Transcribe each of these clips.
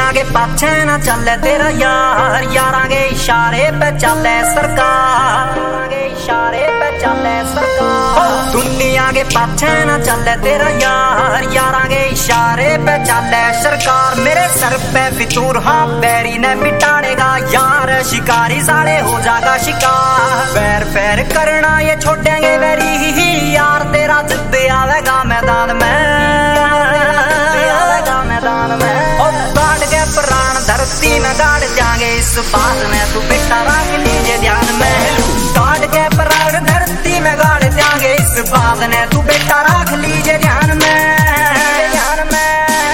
दुनिया के पाछे ना चले तेरा यार, यारां के इशारे पे चले सरकार, इशारे पे चले सरकार। दुनिया के पाछे ना चले तेरा यार, यारां के इशारे पे चले सरकार। मेरे सर पे फितूर हाँ बैरी ने बिटाड़ेगा यार, शिकारी साले हो जाएगा शिकार। पैर पैर करना ये छोड़ेंगे वेरी यार, तेरा जिद आवेगा मैदान में, आवेगा मैदान में। ओ काट के प्राण धरती में गाड़ जाएंगे, इस बात में तू बेटा रख लीजिए ध्यान में। काट के प्राण धरती में गाड़ जाएंगे, इस बात ने तू बेटा रख लीजिए ध्यान में, ध्यान में।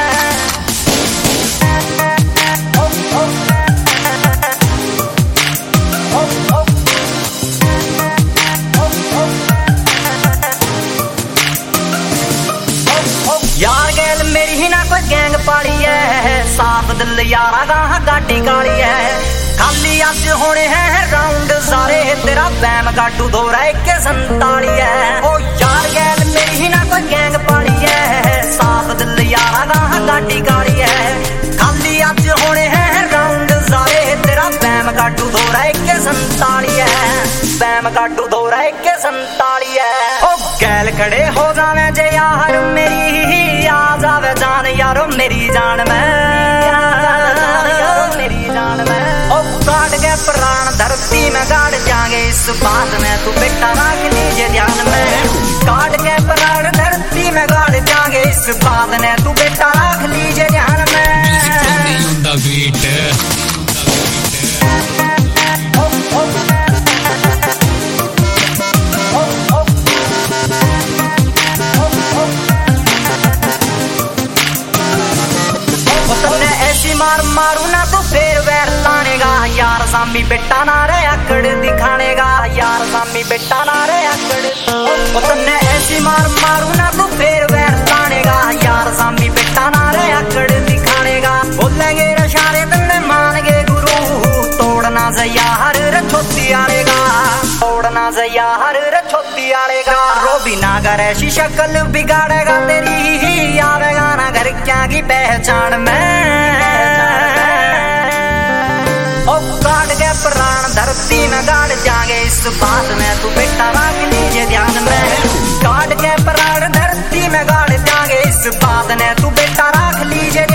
यार गैल मेरी ही ना कोई गैंग पाली है, साफ दिल यारा गाह गाड़ी काली है। खाली अज होने हैं राउंड सारे, तेरा बैम गाडू दो रहा के 47 है। ओ यार गैल मेरी ही ना कोई गैंग पाली है, साफ दिल यारा गाह गाड़ी काली है। खाली अज होने हैं राउंड सारे, तेरा बैम गाडू दो रहा के 47 है, बैम गाडू दो रहा के 47 है। ओ गैल खड़े हो जावे जे यार मेरी आ जावे जान यारो मेरी जान में, मेरी जान में। ओ काट के प्राण धरती में गाड़ जाएंगे, इस बात में तू बेटा रख लीजिए ध्यान में। काट के प्राण धरती में गाड़ जाएंगे, इस बात ने तू बेटा रख लीजिए ध्यान में। मार मारू ना तो फेर वैर लानेगा यार, सामी बेटा ना रे अकड़ दिखानेगा यार, सामी बेटा ना रे अकड़। तन्ने ऐसी मार मारू ना तो फेर वैर लानेगा यार, सामी बेटा ना रे अकड़ दिखानेगा। बोलेंगे इशारे तन्ने मानेंगे गुरु, तोड़ना से यार रे छोटी आलेगा, तोड़ना से यार रे छोटी आलेगा। रो भी ना कर ऐसी शक्ल बिगाड़ेगा तेरी, आवेगा ना घर क्या की पहचान में। ओ काट के प्राण धरती में गाड़ जाएंगे, इस बात में तू बेटा रख लीजिए ध्यान में। काट के प्राण धरती में गाड़ जाएंगे, इस बात ने तू बेटा रख लीजिए